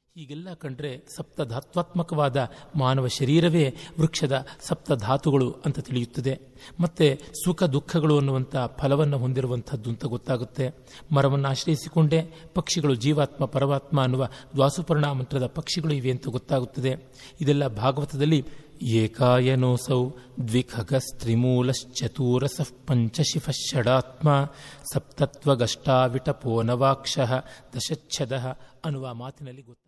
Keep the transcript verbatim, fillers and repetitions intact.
ಹೀಗೆಲ್ಲ ಕಂಡ್ರೆ ಸಪ್ತಧಾತ್ವಾತ್ಮಕವಾದ ಮಾನವ ಶರೀರವೇ ವೃಕ್ಷದ ಸಪ್ತಧಾತುಗಳು ಅಂತ ತಿಳಿಯುತ್ತದೆ. ಮತ್ತೆ ಸುಖ ದುಃಖಗಳು ಅನ್ನುವಂಥ ಫಲವನ್ನು ಹೊಂದಿರುವಂಥದ್ದು ಅಂತ ಗೊತ್ತಾಗುತ್ತೆ. ಮರವನ್ನು ಆಶ್ರಯಿಸಿಕೊಂಡೇ ಪಕ್ಷಿಗಳು ಜೀವಾತ್ಮ ಪರಮಾತ್ಮ ಅನ್ನುವ ದ್ವಾಸುಪರ್ಣ ಮಂತ್ರದ ಪಕ್ಷಿಗಳು ಇವೆ ಅಂತ ಗೊತ್ತಾಗುತ್ತದೆ. ಇದೆಲ್ಲ ಭಾಗವತದಲ್ಲಿ ಏಕಾಯನೋಸೌ ದ್ವಿಖಗಸ್ತ್ರಿಮೂಲಶ್ಚತುರಸಃ ಪಂಚಶಿಫ ಷಡಾತ್ಮ ಸಪ್ತತ್ವಗಷ್ಟಾವಿಟಪೋ ನವಾಕ್ಷಃ ದಶಚ್ಛದಃ ಅನ್ನುವ ಮಾತಿನಲ್ಲಿ ಗೊತ್ತಾಗುತ್ತೆ.